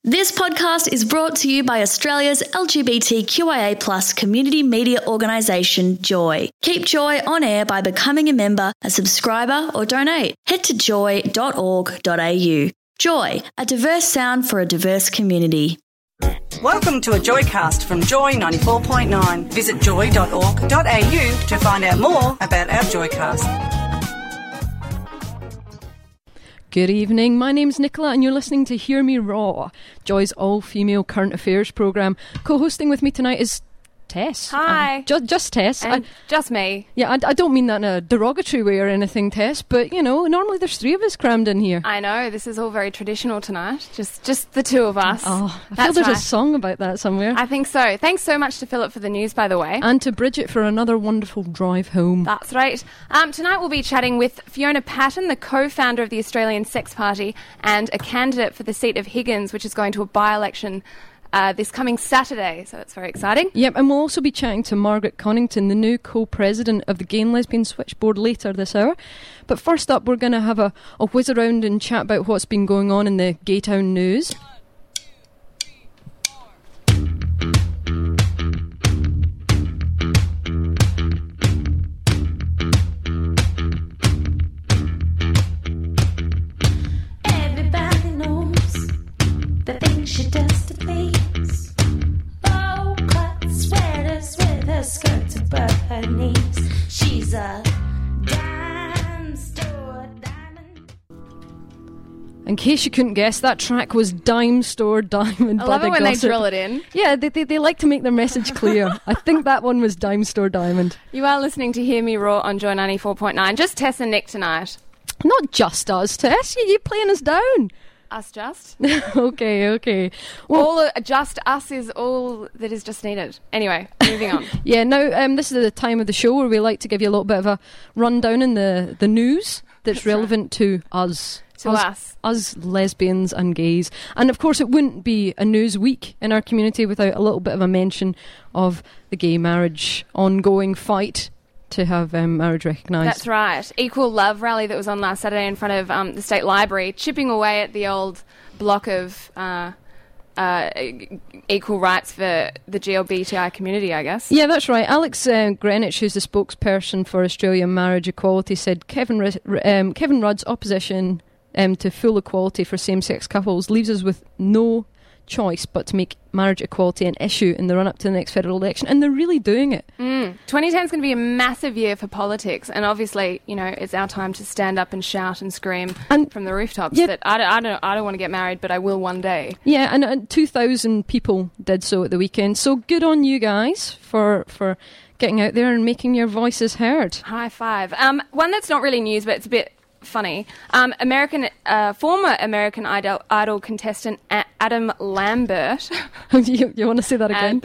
This podcast is brought to you by Australia's LGBTQIA+ community media organisation, Joy. Keep Joy on air by becoming a member, a subscriber or donate. Head to joy.org.au. Joy, a diverse sound for a diverse community. Welcome to a Joycast from Joy 94.9. Visit joy.org.au to find out more about our Joycast. Good evening, my name's Nicola and you're listening to Hear Me Raw, Joy's all-female current affairs programme. Co-hosting with me tonight is Tess. Hi. Just Tess. And just me. Yeah, I don't mean that in a derogatory way or anything, Tess, but, you know, normally there's three of us crammed in here. I know, this is all very traditional tonight. Just the two of us. Oh, I feel there's a song about that somewhere. I think so. Thanks so much to Philip for the news, by the way. And to Bridget for another wonderful drive home. That's right. Tonight we'll be chatting with Fiona Patten, the co-founder of the Australian Sex Party and a candidate for the seat of Higgins, which is going to a by-election this coming Saturday, so it's very exciting. Yep, and we'll also be chatting to Margaret Connington, the new co-president of the Gay and Lesbian Switchboard, later this hour. But first up, we're going to have a whiz around and chat about what's been going on in the Gaytown news. Everybody knows the things she does to please. Low-cut sweaters with her skirts above her knees. She's a dime store diamond. In case you couldn't guess, that track was Dime Store Diamond. I love by it The when Gossip. they drill it in. Yeah, they like to make their message clear. I think that one was Dime Store Diamond. You are listening to Hear Me Raw on Joy 94.9. Just Tess and Nick tonight. Not just us, Tess. You're playing us down. Us just? Okay. Well, Just us is all that is just needed. Anyway, moving on. yeah, now this is the time of the show where we like to give you a little bit of a rundown in the news that's relevant to us. Us lesbians and gays. And of course it wouldn't be a news week in our community without a little bit of a mention of the gay marriage ongoing fight to have marriage recognised. That's right. Equal Love rally that was on last Saturday in front of the State Library, chipping away at the old block of equal rights for the GLBTI community, I guess. Yeah, that's right. Alex Greenwich, who's the spokesperson for Australian marriage equality, said Kevin Rudd's opposition to full equality for same-sex couples leaves us with no choice but to make marriage equality an issue in the run-up to the next federal election, and they're really doing it. 2010 is going to be a massive year for politics, and obviously, you know, it's our time to stand up and shout and scream from the rooftops that I don't want to get married, but I will one day. Yeah, and 2,000 people did so at the weekend. So good on you guys for getting out there and making your voices heard. High five. One that's not really news, but it's a bit funny. Former American Idol contestant Adam Lambert you want to say that again?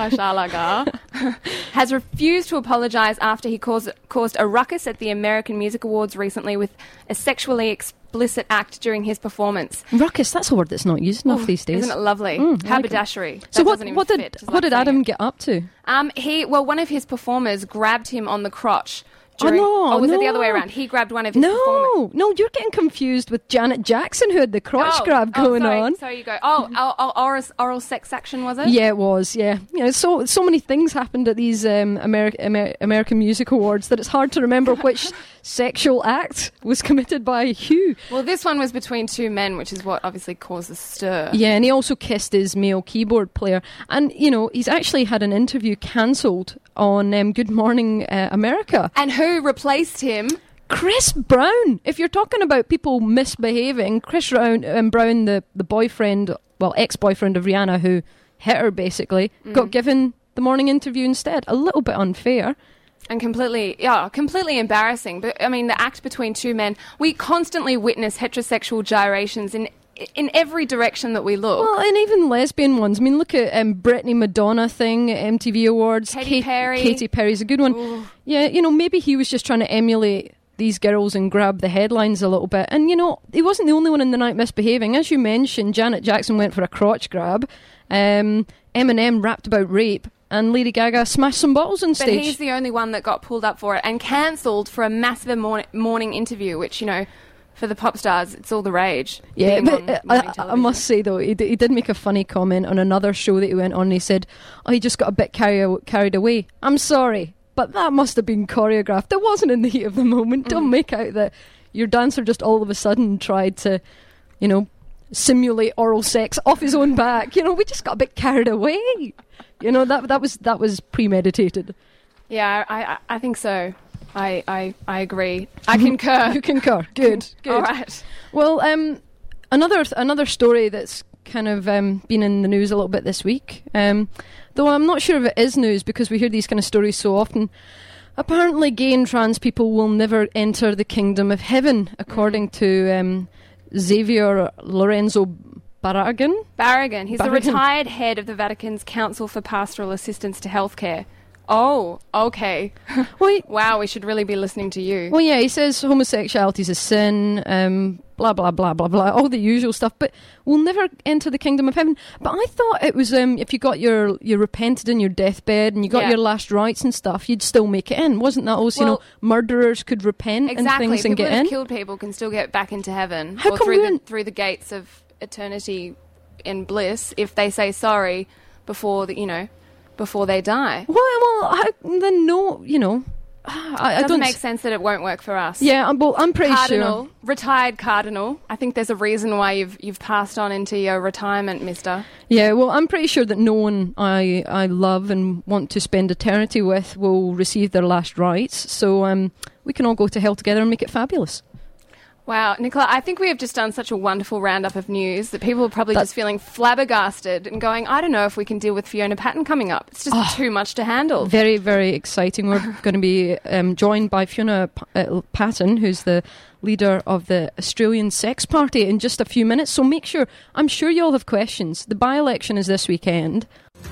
has refused to apologise after he caused a ruckus at the American Music Awards recently with a sexually explicit act during his performance. Ruckus, that's a word that's not used enough these days. Isn't it lovely? Haberdashery. Like so what did Adam get up to? One of his performers grabbed him on the crotch. It the other way around? He grabbed one of his performers. No, you're getting confused with Janet Jackson, who had the crotch grab going on. So you go, oral sex action, was it? Yeah, it was, yeah. You know, so many things happened at these American Music Awards that it's hard to remember which sexual act was committed by who. Well, this one was between two men, which is what obviously caused the stir. Yeah, and he also kissed his male keyboard player. And, you know, he's actually had an interview cancelled on Good Morning America. And who replaced him? Chris Brown. If you're talking about people misbehaving, Chris Brown, the boyfriend, well, ex-boyfriend of Rihanna, who hit her basically, got given the morning interview instead. A little bit unfair. And completely embarrassing. But, I mean, the act between two men, we constantly witness heterosexual gyrations in every direction that we look. Well, and even lesbian ones. I mean, look at Britney Madonna thing at MTV Awards. Katy Perry. Katy Perry's a good one. Ooh. Yeah, you know, maybe he was just trying to emulate these girls and grab the headlines a little bit. And, you know, he wasn't the only one in the night misbehaving. As you mentioned, Janet Jackson went for a crotch grab. Eminem rapped about rape. And Lady Gaga smashed some bottles on stage. But he's the only one that got pulled up for it and cancelled for a massive morning interview, which, you know, For the pop stars, it's all the rage. Yeah, being but on morning I must say, though, he did make a funny comment on another show that he went on. He said, he just got a bit carried away. I'm sorry, but that must have been choreographed. It wasn't in the heat of the moment. Don't make out that your dancer just all of a sudden tried to, simulate oral sex off his own back. We just got a bit carried away. That was premeditated. Yeah, I think so. I agree. I concur. You concur. Good. All right. Well, another story that's kind of been in the news a little bit this week, though I'm not sure if it is news because we hear these kind of stories so often. Apparently, gay and trans people will never enter the kingdom of heaven, according to Xavier Lorenzo Barragan. Barragan. He's the retired head of the Vatican's Council for Pastoral Assistance to Healthcare. Oh, okay. Wow, we should really be listening to you. Well, yeah, he says homosexuality is a sin, blah, blah, blah, blah, blah, all the usual stuff, but we'll never enter the kingdom of heaven. But I thought it was if you got you repented in your deathbed and you got your last rites and stuff, you'd still make it in. Wasn't that also, murderers could repent and things and get in? Exactly, people that have killed people can still get back into heaven. How come through the gates of eternity in bliss if they say sorry before they die. Well, then no, It doesn't make sense that it won't work for us. Yeah, I'm pretty sure. Retired cardinal. I think there's a reason why you've passed on into your retirement, mister. Yeah, well, I'm pretty sure that no one I love and want to spend eternity with will receive their last rites. So we can all go to hell together and make it fabulous. Wow, Nicola, I think we have just done such a wonderful roundup of news that people are probably just feeling flabbergasted and going, I don't know if we can deal with Fiona Patton coming up. It's just too much to handle. Very, very exciting. We're going to be joined by Fiona Patton, who's the leader of the Australian Sex Party, in just a few minutes. So make sure, I'm sure you all have questions. The by-election is this weekend.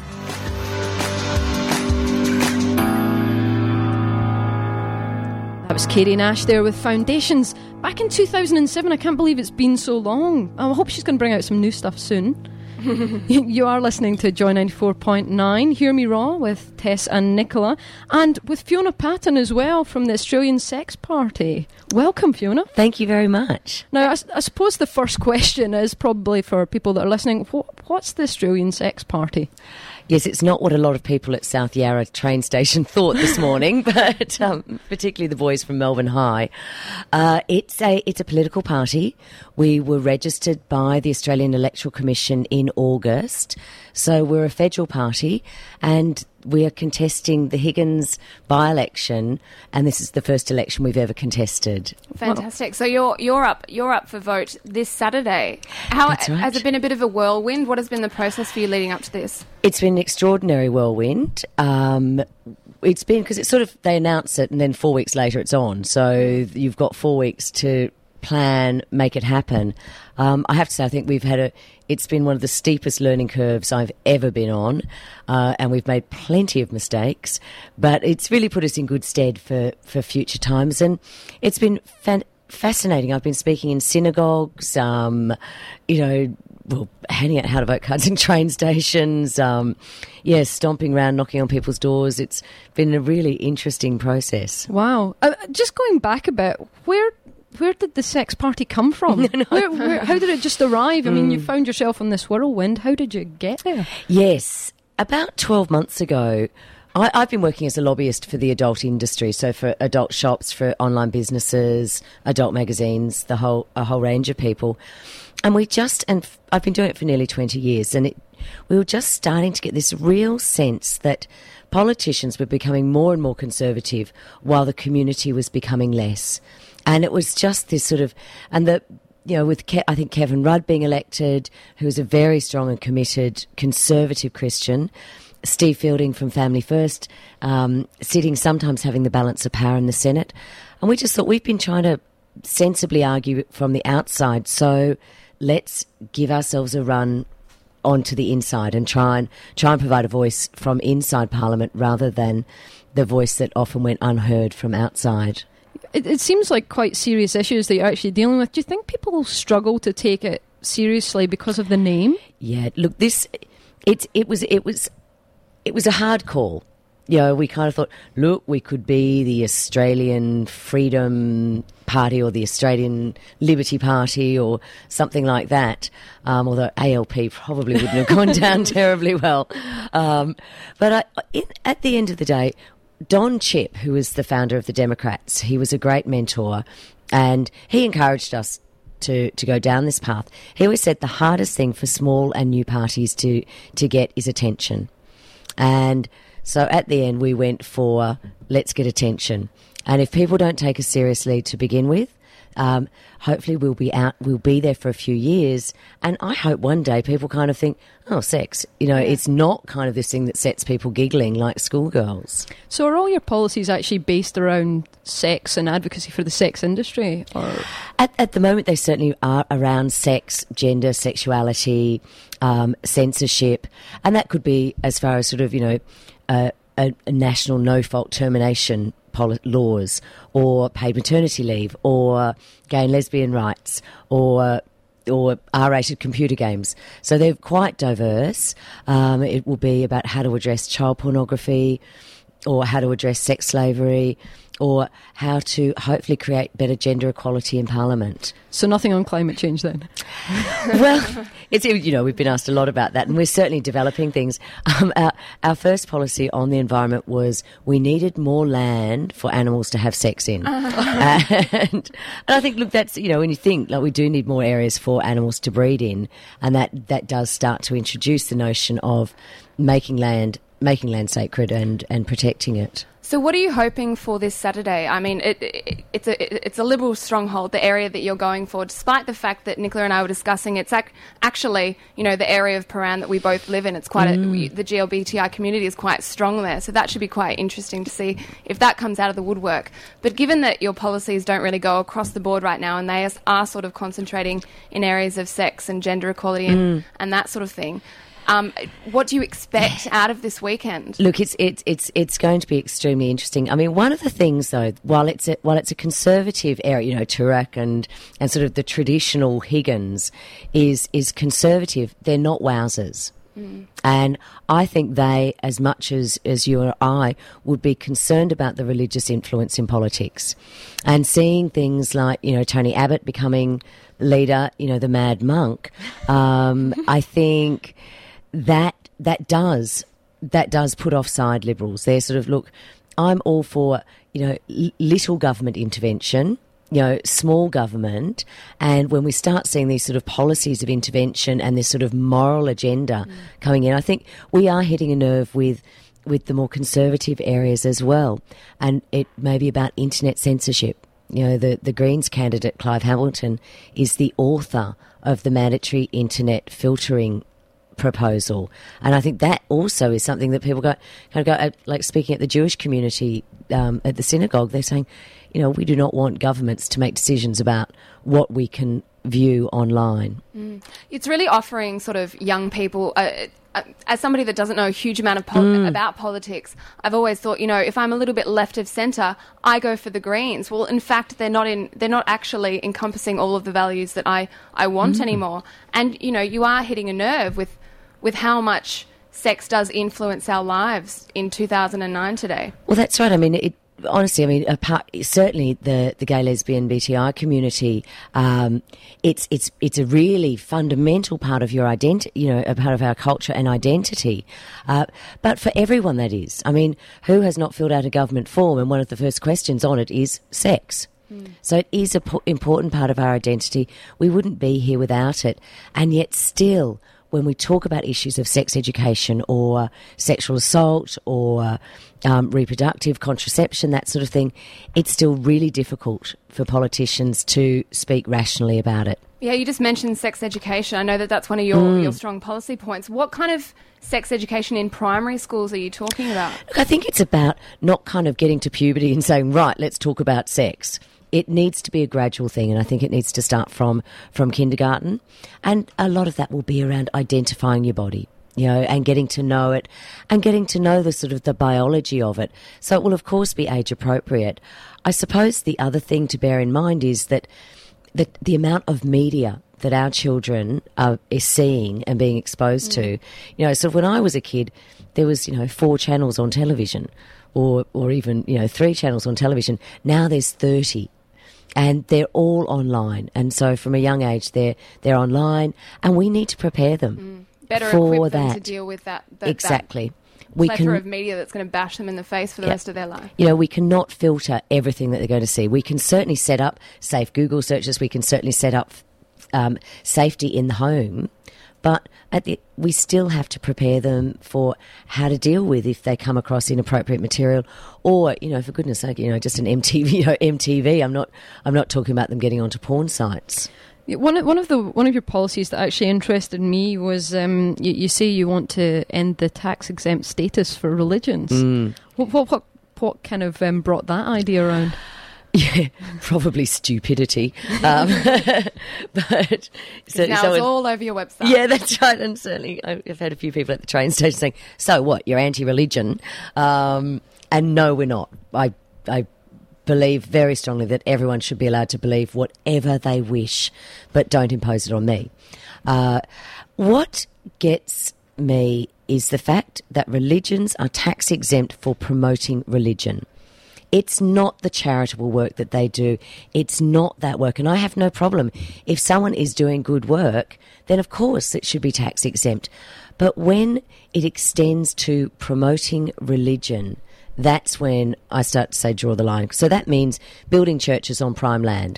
That was Katie Nash there with Foundations. Back in 2007, I can't believe it's been so long. I hope she's going to bring out some new stuff soon. You are listening to Joy 94.9, Hear Me Raw with Tess and Nicola, and with Fiona Patton as well from the Australian Sex Party. Welcome, Fiona. Thank you very much. Now, I suppose the first question is probably for people that are listening, what's the Australian Sex Party? Yes, it's not what a lot of people at South Yarra train station thought this morning, but particularly the boys from Melbourne High. It's a political party. We were registered by the Australian Electoral Commission in August, so we're a federal party, and we are contesting the Higgins by-election, and this is the first election we've ever contested. Fantastic. So you're up for vote this Saturday. That's right. Has it been a bit of a whirlwind? What has been the process for you leading up to this? It's been an extraordinary whirlwind. It's been because it's sort of, they announce it and then 4 weeks later it's on. So you've got 4 weeks to plan, make it happen. I have to say, I think it's been one of the steepest learning curves I've ever been on, and we've made plenty of mistakes, but it's really put us in good stead for future times, and it's been fascinating. I've been speaking in synagogues, handing out how to vote cards in train stations, stomping around, knocking on people's doors. It's been a really interesting process. Wow. Just going back a bit, where did the sex party come from? How did it just arrive? I mean, you found yourself on this whirlwind. How did you get there? Yes. About 12 months ago, I've been working as a lobbyist for the adult industry, so for adult shops, for online businesses, adult magazines, a whole range of people. And I've been doing it for nearly 20 years, and we were just starting to get this real sense that politicians were becoming more and more conservative while the community was becoming less. And it was just this sort of, with I think Kevin Rudd being elected, who is a very strong and committed conservative Christian, Steve Fielding from Family First, sitting sometimes having the balance of power in the Senate. And we just thought, we've been trying to sensibly argue from the outside, so let's give ourselves a run onto the inside and try and provide a voice from inside Parliament rather than the voice that often went unheard from outside. It seems like quite serious issues that you're actually dealing with. Do you think people struggle to take it seriously because of the name? Yeah, look, it was a hard call. we kind of thought, look, we could be the Australian Freedom Party or the Australian Liberty Party or something like that, although ALP probably wouldn't have gone down terribly well. But at the end of the day, Don Chipp, who is the founder of the Democrats, he was a great mentor, and he encouraged us to go down this path. He always said the hardest thing for small and new parties to get is attention. And so at the end, we went for let's get attention. And if people don't take us seriously to begin with, hopefully we'll be there for a few years. And I hope one day people kind of think, oh, sex, it's not kind of this thing that sets people giggling like schoolgirls. So are all your policies actually based around sex and advocacy for the sex industry? Or? At the moment, they certainly are around sex, gender, sexuality, censorship. And that could be as far as sort of, a national no-fault termination laws, or paid maternity leave, or gay and lesbian rights, or R-rated computer games. So they're quite diverse. It will be about how to address child pornography, or how to address sex slavery, or how to hopefully create better gender equality in Parliament. So nothing on climate change then? Well, we've been asked a lot about that, and we're certainly developing things. Our first policy on the environment was we needed more land for animals to have sex in. And I think, look, that's, when you think, like, we do need more areas for animals to breed in, and that does start to introduce the notion of making land sacred and protecting it. So what are you hoping for this Saturday? I mean, it's a Liberal stronghold, the area that you're going for, despite the fact that Nicola and I were discussing it's actually, the area of Paran that we both live in. It's quite the GLBTI community is quite strong there. So that should be quite interesting to see if that comes out of the woodwork. But given that your policies don't really go across the board right now, and they are sort of concentrating in areas of sex and gender equality and that sort of thing, what do you expect out of this weekend? Look, it's going to be extremely interesting. I mean, one of the things, though, while it's a conservative area, Toorak and sort of the traditional Higgins is conservative. They're not wowsers. And I think they, as much as you or I, would be concerned about the religious influence in politics, and seeing things like Tony Abbott becoming leader, the mad monk. I think that does put offside Liberals. They're sort of, look, I'm all for little government intervention, small government, and when we start seeing these sort of policies of intervention and this sort of moral agenda coming in, I think we are hitting a nerve with the more conservative areas as well, and it may be about internet censorship. The Greens candidate Clive Hamilton is the author of the mandatory internet filtering proposal, and I think that also is something that people go like speaking at the Jewish community at the synagogue. They're saying, we do not want governments to make decisions about what we can view online. It's really offering sort of young people. As somebody that doesn't know a huge amount of about politics, I've always thought, if I'm a little bit left of centre, I go for the Greens. Well, in fact, they're not actually encompassing all of the values that I want anymore. And you are hitting a nerve with how much sex does influence our lives in 2009 today. Well, that's right. I mean, honestly, certainly the gay, lesbian, BTI community, it's a really fundamental part of your identity, a part of our culture and identity. But for everyone, that is. I mean, who has not filled out a government form, and one of the first questions on it is sex? So it is an important part of our identity. We wouldn't be here without it. And yet still, when we talk about issues of sex education or sexual assault or reproductive contraception, that sort of thing, it's still really difficult for politicians to speak rationally about it. Yeah, you just mentioned sex education. I know that's one of your strong policy points. What kind of sex education in primary schools are you talking about? Look, I think it's about not kind of getting to puberty and saying, right, let's talk about sex. It needs to be a gradual thing, and I think it needs to start from kindergarten. And a lot of that will be around identifying your body, and getting to know it and getting to know the sort of the biology of it. So it will, of course, be age appropriate. I suppose the other thing to bear in mind is that the amount of media that our children is seeing and being exposed to. You know, so when I was a kid, there was, 4 channels on television or even, 3 channels on television. Now there's 30. And they're all online. And so from a young age, they're online, and we need to prepare them better for equip them that. to deal with that Exactly. plethora of media that's going to bash them in the face for the rest of their life. You know, we cannot filter everything that they're going to see. We can certainly set up safe Google searches. We can certainly set up safety in the home. But we still have to prepare them for how to deal with if they come across inappropriate material, or for goodness sake, just an MTV. I'm not talking about them getting onto porn sites. One of your policies that actually interested me was you say you want to end the tax exempt status for religions. What kind of brought that idea around? Yeah, probably stupidity. But so now it's all over your website. Yeah, that's right. And certainly I've had a few people at the train station saying, so what, you're anti-religion? And no, we're not. I believe very strongly that everyone should be allowed to believe whatever they wish, but don't impose it on me. What gets me is the fact that religions are tax exempt for promoting religion. It's not the charitable work that they do. It's not that work. And I have no problem. If someone is doing good work, then of course it should be tax exempt. But when it extends to promoting religion, that's when I start to say draw the line. So that means building churches on prime land.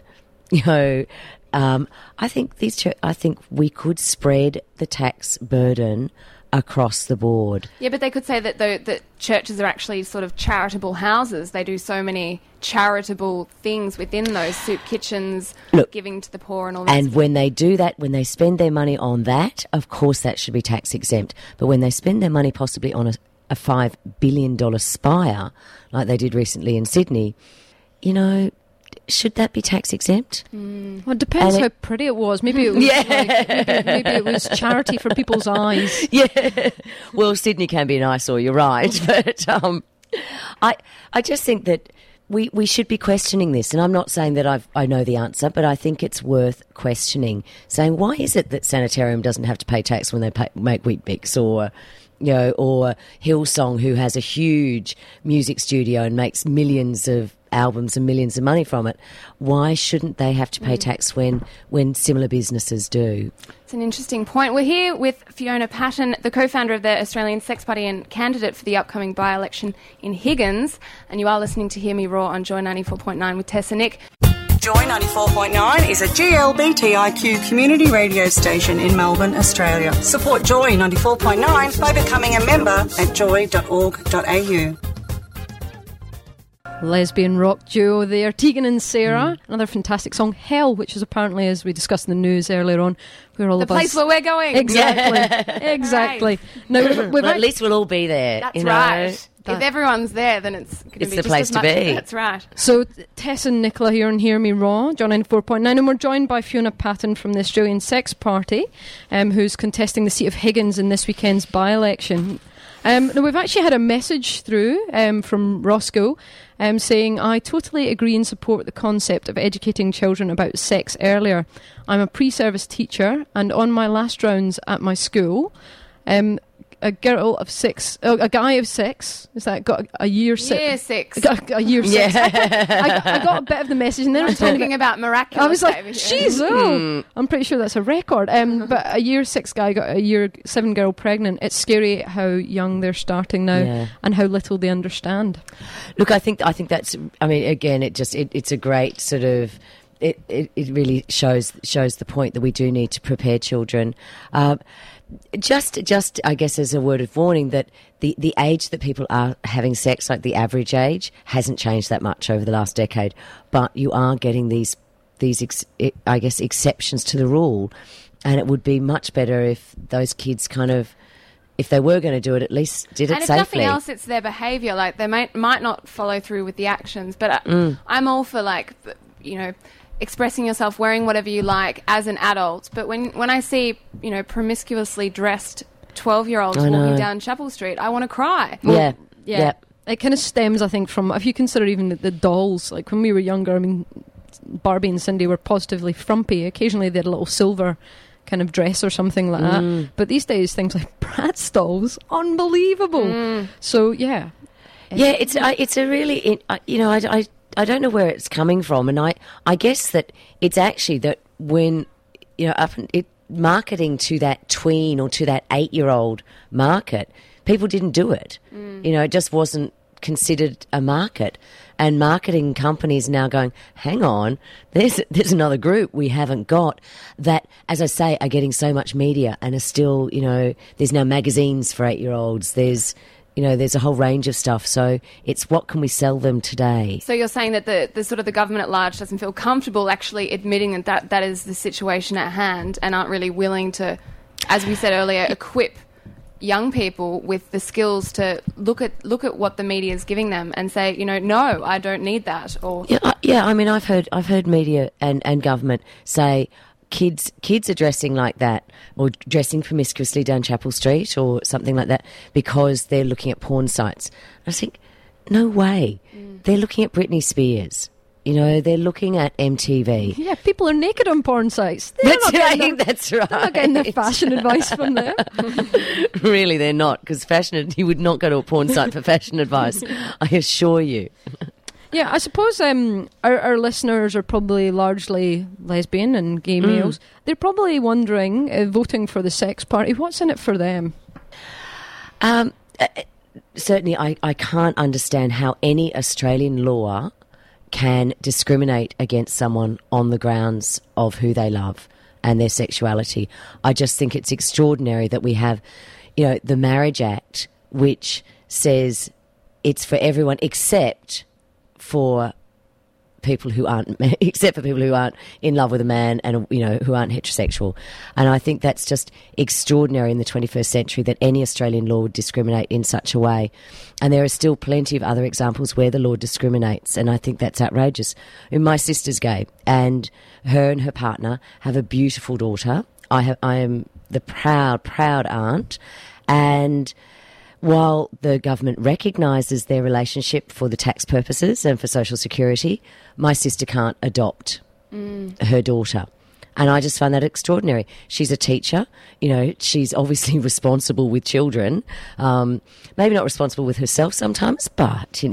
I think we could spread the tax burden across the board. Yeah, but they could say that that churches are actually sort of charitable houses. They do so many charitable things within those soup kitchens, giving to the poor and all that. And when they do that, when they spend their money on that, of course that should be tax exempt. But when they spend their money possibly on a $5 billion spire, like they did recently in Sydney, should that be tax exempt? Well, it depends how pretty it was. Maybe it was maybe it was charity for people's eyes. Yeah. Well, Sydney can be an eyesore, you're right. But I just think that we should be questioning this. And I'm not saying that I know the answer, but I think it's worth questioning. Saying, why is it that Sanitarium doesn't have to pay tax when they make Weet-Bix, or Hillsong, who has a huge music studio and makes millions of albums and millions of money from it, why shouldn't they have to pay tax when similar businesses do? It's an interesting point. We're here with Fiona Patten, the co-founder of the Australian Sex Party and candidate for the upcoming by-election in Higgins, and you are listening to Hear Me Roar on Joy 94.9 with Tess and Nick. Joy 94.9 is a GLBTIQ community radio station in Melbourne, Australia. Support Joy 94.9 by becoming a member at joy.org.au. Lesbian rock duo there, Tegan and Sarah. Another fantastic song, Hell, which is apparently, as we discussed in the news earlier on, where all the of us... place where we're going. Exactly. Exactly. Now, well, at least we'll all be there. That's right. If everyone's there, then it's going to be the place to be. That's right. So Tess and Nicola here on Hear Me Raw, John 94.9, and we're joined by Fiona Patten from the Australian Sex Party, who's contesting the seat of Higgins in this weekend's by-election. Now we've actually had a message through from Roscoe saying, I totally agree and support the concept of educating children about sex earlier. I'm a pre-service teacher, and on my last rounds at my school, a guy of 6, is that got a year 6? Year 6. A year 6. Yeah. I got a bit of the message, and then I'm talking about miraculous. I was like, jeez, I'm pretty sure that's a record. But a year 6 guy got a year 7 girl pregnant. It's scary how young they're starting now and how little they understand. Look, I think that's, I mean, again, it's a great sort of, it really shows the point that we do need to prepare children. Just, I guess, as a word of warning, that the age that people are having sex, like the average age, hasn't changed that much over the last decade. But you are getting these I guess, exceptions to the rule, and it would be much better if those kids kind of, if they were going to do it, at least did it safely. And if nothing else, it's their behaviour. Like, they might not follow through with the actions, but I'm all for, like, expressing yourself, wearing whatever you like as an adult. But when I see, promiscuously dressed 12-year-olds walking down Chapel Street, I want to cry. Yeah. It kind of stems, I think, from, if you consider even the dolls, like when we were younger, I mean, Barbie and Cindy were positively frumpy. Occasionally they had a little silver kind of dress or something like that. But these days, things like Bratz stalls, unbelievable. So, yeah. Yeah, it's a really, I don't know where it's coming from. And I guess that it's actually that when, marketing to that tween or to that 8-year-old market, people didn't do it. It just wasn't considered a market. And marketing companies now going, hang on, there's another group we haven't got that, as I say, are getting so much media and are still, there's now magazines for 8-year-olds. There's a whole range of stuff. So it's what can we sell them today? So you're saying that the sort of the government at large doesn't feel comfortable actually admitting that is the situation at hand and aren't really willing to, as we said earlier, equip young people with the skills to look at what the media is giving them and say, no, I don't need that. Or I mean, I've heard media and government say kids are dressing like that or dressing promiscuously down Chapel Street or something like that because they're looking at porn sites. I think, no way. They're looking at Britney Spears. They're looking at MTV. Yeah, people are naked on porn sites. That's right. They're not getting their fashion advice from there. Really, they're not, because you would not go to a porn site for fashion advice, I assure you. Yeah, I suppose our listeners are probably largely lesbian and gay males. They're probably wondering, voting for the sex party, what's in it for them? Certainly, I can't understand how any Australian law can discriminate against someone on the grounds of who they love and their sexuality. I just think it's extraordinary that we have, the Marriage Act, which says it's for everyone except for people who aren't in love with a man and who aren't heterosexual. And I think that's just extraordinary in the 21st century that any Australian law would discriminate in such a way. And there are still plenty of other examples where the law discriminates, and I think that's outrageous. My sister's gay, and her partner have a beautiful daughter. I am the proud aunt, and while the government recognises their relationship for the tax purposes and for social security, my sister can't adopt her daughter. And I just find that extraordinary. She's a teacher. She's obviously responsible with children. Maybe not responsible with herself sometimes, but,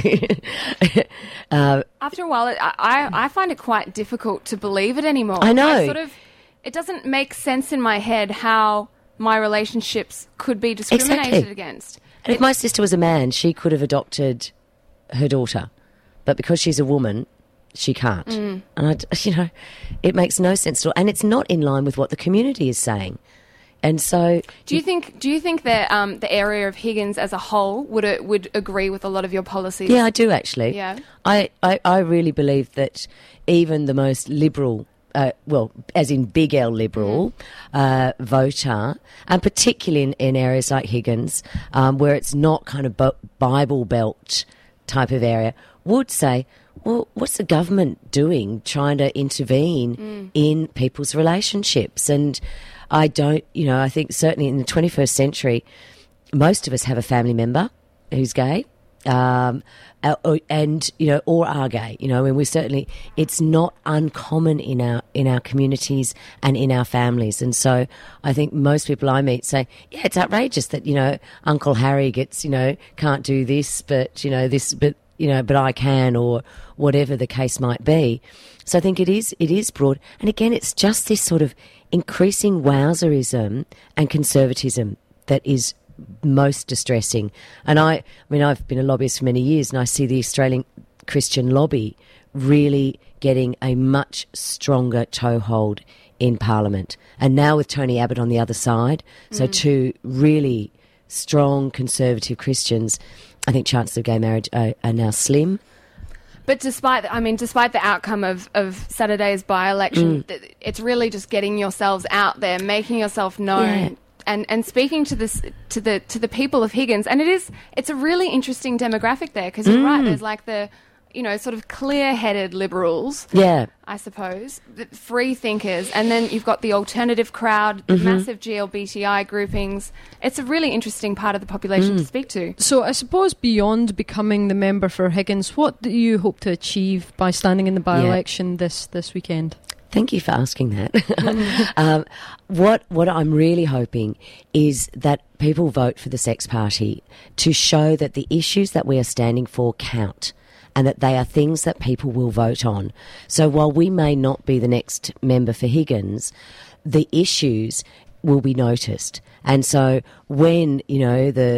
after a while, I find it quite difficult to believe it anymore. I know. It doesn't make sense in my head how my relationships could be discriminated against. And if my sister was a man, she could have adopted her daughter. But because she's a woman, she can't. And, it makes no sense at all. And it's not in line with what the community is saying. And so... Do you think that the area of Higgins as a whole would agree with a lot of your policies? Yeah, I do, actually. Yeah. I really believe that even the most liberal... as in big L liberal voter, and particularly in areas like Higgins, where it's not kind of Bible Belt type of area, would say, well, what's the government doing trying to intervene in people's relationships? And I think certainly in the 21st century, most of us have a family member who's gay. And or are gay, and we certainly, it's not uncommon in our communities and in our families. And so I think most people I meet say, yeah, it's outrageous that, Uncle Harry gets, can't do this, but, but I can, or whatever the case might be. So I think it is broad. And again, it's just this sort of increasing wowserism and conservatism that is most distressing. And I've been a lobbyist for many years, and I see the Australian Christian lobby really getting a much stronger toehold in Parliament. And now with Tony Abbott on the other side, so two really strong conservative Christians, I think chances of gay marriage are now slim. But despite the outcome of Saturday's by-election, it's really just getting yourselves out there, making yourself known. Yeah. And speaking to the people of Higgins, and it's a really interesting demographic there, because you're right. There's like the sort of clear-headed liberals. Yeah. I suppose, free thinkers, and then you've got the alternative crowd, the massive GLBTI groupings. It's a really interesting part of the population to speak to. So I suppose beyond becoming the member for Higgins, what do you hope to achieve by standing in the by-election this weekend? Thank you for asking that. What I'm really hoping is that people vote for the Sex Party to show that the issues that we are standing for count, and that they are things that people will vote on. So while we may not be the next member for Higgins, the issues will be noticed. And so when, the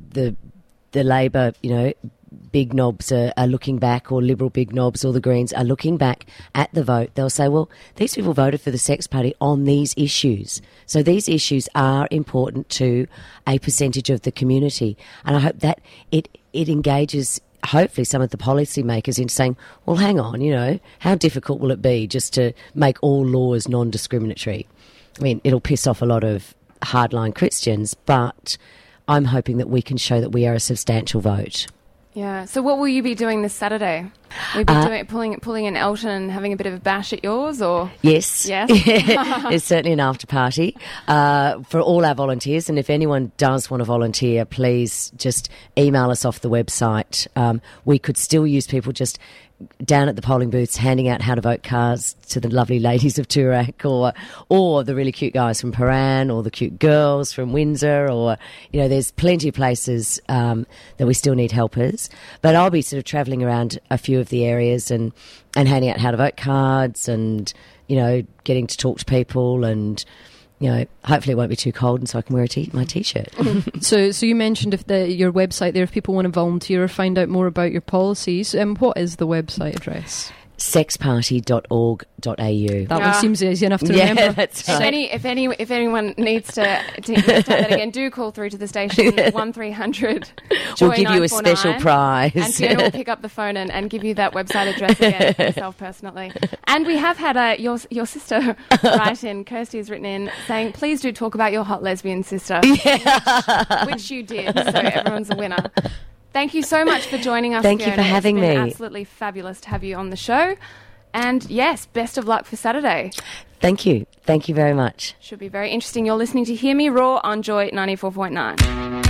Labor, big knobs are looking back, or Liberal big knobs or the Greens are looking back at the vote, they'll say, well, these people voted for the Sex Party on these issues. So these issues are important to a percentage of the community. And I hope that it engages hopefully some of the policymakers in saying, well, hang on, how difficult will it be just to make all laws non-discriminatory? I mean, it'll piss off a lot of hardline Christians, but I'm hoping that we can show that we are a substantial vote. Yeah. So what will you be doing this Saturday? Will you be pulling an Elton and having a bit of a bash at yours, or? Yes. Yes. It's certainly an after party for all our volunteers. And if anyone does want to volunteer, please just email us off the website. We could still use people just down at the polling booths handing out how to vote cards to the lovely ladies of Toorak, or the really cute guys from Paran, or the cute girls from Windsor, or there's plenty of places that we still need helpers. But I'll be sort of travelling around a few of the areas and handing out how to vote cards, and getting to talk to people, and hopefully it won't be too cold, and so I can wear my T-shirt. So you mentioned your website there, if people want to volunteer or find out more about your policies. What is the website address? sexparty.org.au. That one seems easy enough to remember. That's right. If anyone needs to have that again, do call through to the station 1300. We'll give you a special prize. And Fiona will pick up the phone and give you that website address again for yourself personally. And we have had your sister write in. Kirsty has written in saying, please do talk about your hot lesbian sister, which you did. So everyone's a winner. Thank you so much for joining us. Thank you for having me. It's been absolutely fabulous to have you on the show. And yes, best of luck for Saturday. Thank you. Thank you very much. Should be very interesting. You're listening to Hear Me Raw on Joy 94.9.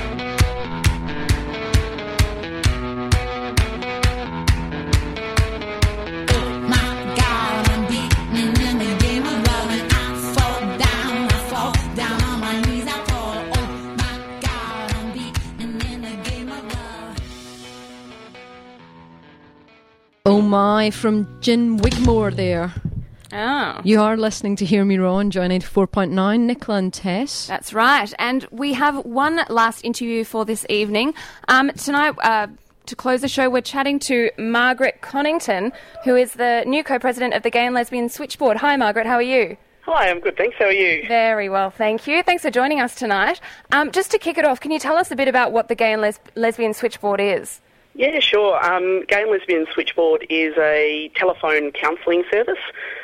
Oh my, from Gin Wigmore there. Oh. You are listening to Hear Me Raw on Joy 94.9, Nicola and Tess. That's right. And we have one last interview for this evening. Tonight, to close the show, we're chatting to Margaret Connington, who is the new co-president of the Gay and Lesbian Switchboard. Hi, Margaret. How are you? Hi, I'm good, thanks. How are you? Very well, thank you. Thanks for joining us tonight. Just to kick it off, can you tell us a bit about what the Gay and Lesbian Switchboard is? Yeah, sure. Gay and Lesbian Switchboard is a telephone counselling service.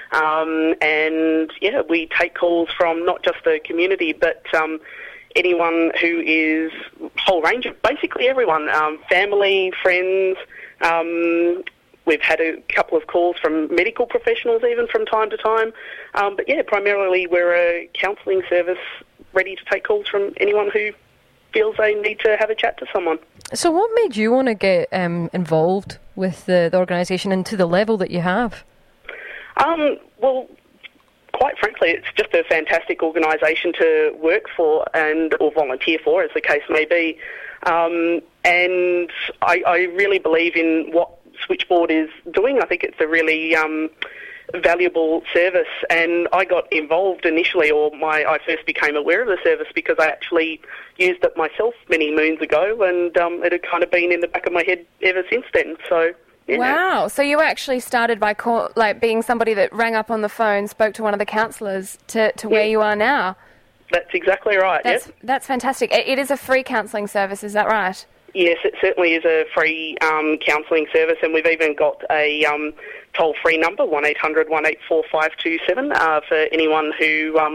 And, yeah, we take calls from not just the community, but anyone who is a whole range of basically everyone, family, friends. We've had a couple of calls from medical professionals even from time to time. But, yeah, primarily we're a counselling service ready to take calls from anyone who feels they need to have a chat to someone. So what made you want to get involved with the organisation and to the level that you have? Well, quite frankly, it's just a fantastic organisation to work for or volunteer for, as the case may be. And I really believe in what Switchboard is doing. I think it's a really valuable service, and I got involved initially, I first became aware of the service because I actually used it myself many moons ago, and it had kind of been in the back of my head ever since then. So, yeah. Wow! So you actually started by being somebody that rang up on the phone, spoke to one of the counsellors to where you are now. That's exactly right. That's fantastic. It is a free counselling service, is that right? Yes, it certainly is a free counselling service, and we've even got a toll-free number, 1800 184 527, for anyone who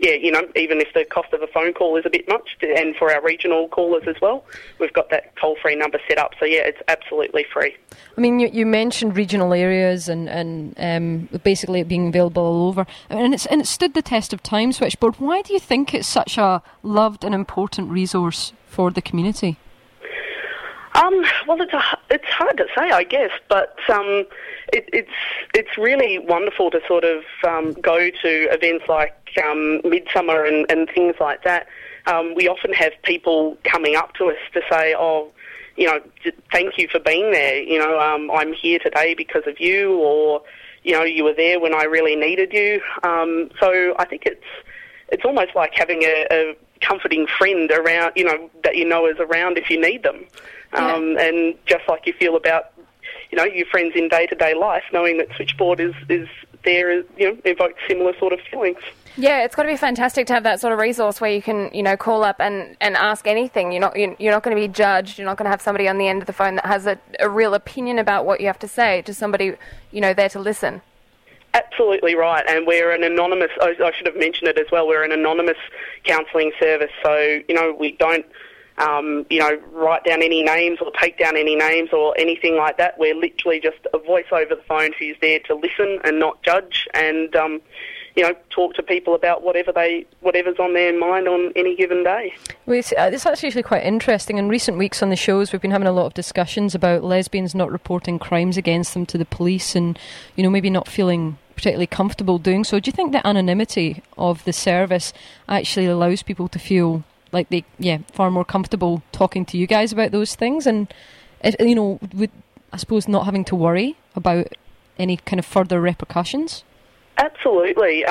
even if the cost of a phone call is a bit much, and for our regional callers as well, we've got that toll-free number set up. So, it's absolutely free. I mean, you mentioned regional areas and basically it being available all over. And it stood the test of time, Switchboard. Why do you think it's such a loved and important resource for the community? Well, it's hard to say, I guess, but it's really wonderful to sort of go to events like Midsummer and things like that. We often have people coming up to us to say, thank you for being there. I'm here today because of you, or you were there when I really needed you. So I think it's almost like having a comforting friend around, that is around if you need them. And just like you feel about, your friends in day-to-day life, knowing that Switchboard is there, evokes similar sort of feelings. Yeah, it's got to be fantastic to have that sort of resource where you can, call up and ask anything. You're not going to be judged. You're not going to have somebody on the end of the phone that has a real opinion about what you have to say. Just somebody, there to listen. Absolutely right, and we're an anonymous, I should have mentioned it as well, we're an anonymous counselling service, so, we don't, write down any names or take down any names or anything like that. We're literally just a voice over the phone who's there to listen and not judge, and, talk to people about whatever's on their mind on any given day. Well, it's actually quite interesting. In recent weeks on the shows, we've been having a lot of discussions about lesbians not reporting crimes against them to the police and, maybe not feeling particularly comfortable doing so. Do you think the anonymity of the service actually allows people to feel like they, far more comfortable talking to you guys about those things, and with, I suppose, not having to worry about any kind of further repercussions? Absolutely.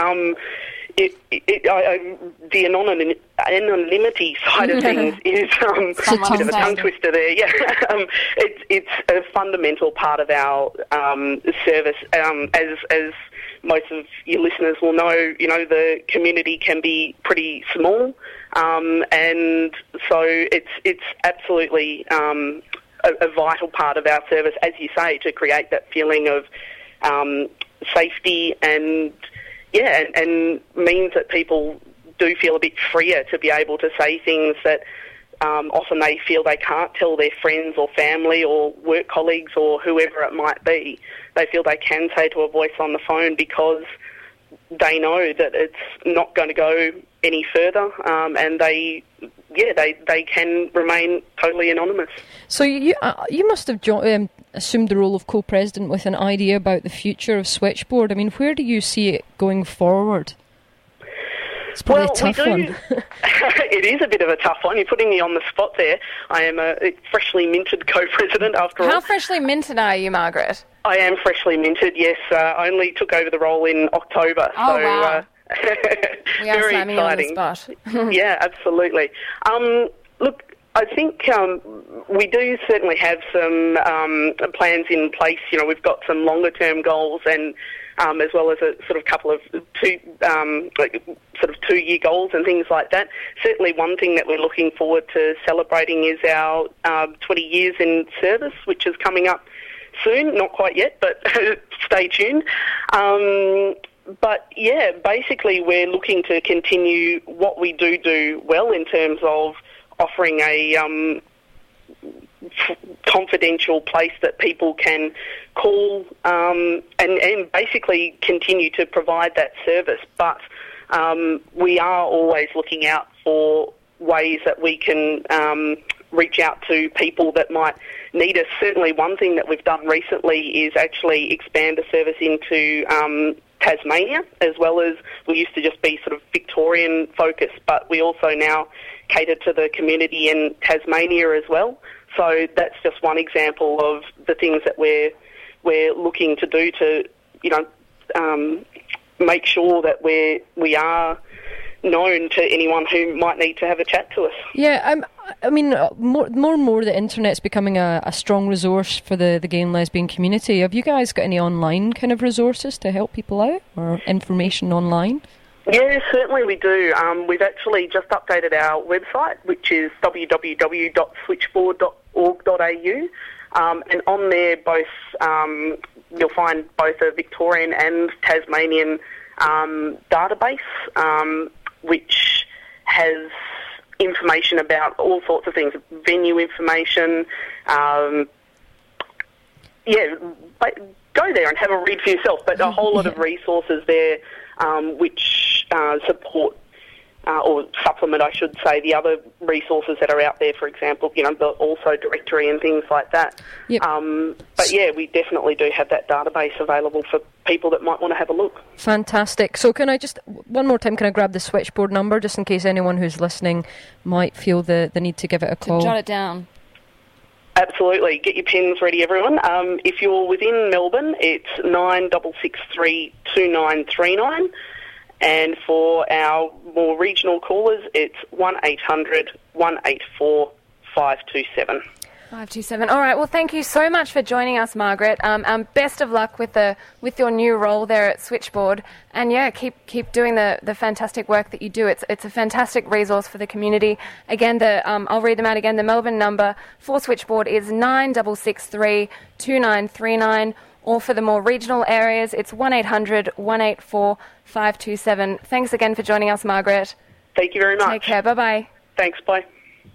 The anonymity side of things is a bit of a tongue twister there. Yeah, it's a fundamental part of our service. As most of your listeners will know, the community can be pretty small, and so it's absolutely a vital part of our service, as you say, to create that feeling of safety and means that people do feel a bit freer to be able to say things that often they feel they can't tell their friends or family or work colleagues or whoever it might be. They feel they can say to a voice on the phone because they know that it's not going to go any further, and they can remain totally anonymous. So you must have assumed the role of co-president with an idea about the future of Switchboard. I mean, where do you see it going forward? It's probably a tough one. It is a bit of a tough one. You're putting me on the spot there. I am a freshly minted co-president after all. How freshly minted are you, Margaret? I am freshly minted, yes. I only took over the role in October. Oh, so, wow. We are very slamming exciting. You on the spot. Yeah, absolutely. Look, I think we do certainly have some plans in place. We've got some longer-term goals and as well as a sort of couple of 2-year goals and things like that. Certainly one thing that we're looking forward to celebrating is our 20 years in service, which is coming up soon. Not quite yet, but stay tuned. But yeah, basically we're looking to continue what we do well in terms of offering a confidential place that people can call and basically continue to provide that service. But we are always looking out for ways that we can reach out to people that might need us. Certainly one thing that we've done recently is actually expand the service into Tasmania, as well as we used to just be sort of Victorian focused, but we also now cater to the community in Tasmania as well. So that's just one example of the things that we're looking to do to, make sure that we are known to anyone who might need to have a chat to us. Yeah, I mean, more and more the internet's becoming a strong resource for the gay and lesbian community. Have you guys got any online kind of resources to help people out, or information online? Yeah, certainly we do. We've actually just updated our website, which is www.switchboard.org.au, and on there both you'll find both a Victorian and Tasmanian database, which has information about all sorts of things, venue information. Go there and have a read for yourself. But a whole lot of resources there which support or supplement, I should say, the other resources that are out there, for example, the also directory and things like that. Yep. We definitely do have that database available for people that might want to have a look. Fantastic. So can I just, one more time, can I grab the switchboard number just in case anyone who's listening might feel the need to give it a call? Jot it down. Absolutely. Get your pens ready, everyone. If you're within Melbourne, it's 9663 2939. And for our more regional callers, it's 1800 184 527. 527. All right. Well, thank you so much for joining us, Margaret. Best of luck with your new role there at Switchboard. And keep doing the fantastic work that you do. It's a fantastic resource for the community. Again, I'll read them out again. The Melbourne number for Switchboard is 9663 2939. Or for the more regional areas, it's 1800 184 527. Thanks again for joining us, Margaret. Thank you very much. Take care. Bye-bye. Thanks. Bye.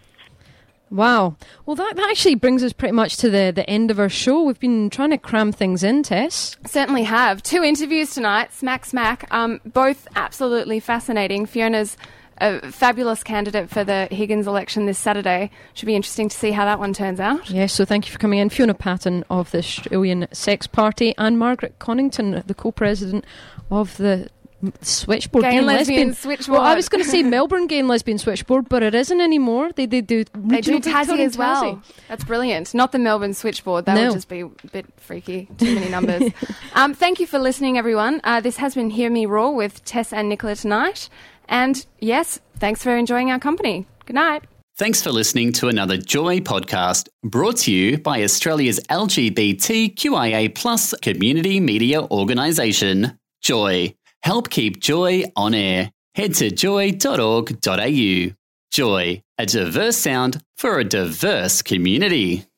Wow. Well, that actually brings us pretty much to the end of our show. We've been trying to cram things in, Tess. Certainly have. 2 interviews tonight, smack. Both absolutely fascinating. Fiona's a fabulous candidate for the Higgins election this Saturday. Should be interesting to see how that one turns out. Yes, so thank you for coming in. Fiona Patten of the Australian Sex Party and Margaret Connington, the co-president of the Switchboard. Gay and Lesbian Switchboard. Well, I was going to say Melbourne Gay and Lesbian Switchboard, but it isn't anymore. They do Tassie as well. That's brilliant. Not the Melbourne Switchboard. That would just be a bit freaky. Too many numbers. Thank you for listening, everyone. This has been Hear Me Roar with Tess and Nicola tonight. And yes, thanks for enjoying our company. Good night. Thanks for listening to another Joy podcast brought to you by Australia's LGBTQIA+ community media organisation, Joy. Help keep Joy on air. Head to joy.org.au. Joy, a diverse sound for a diverse community.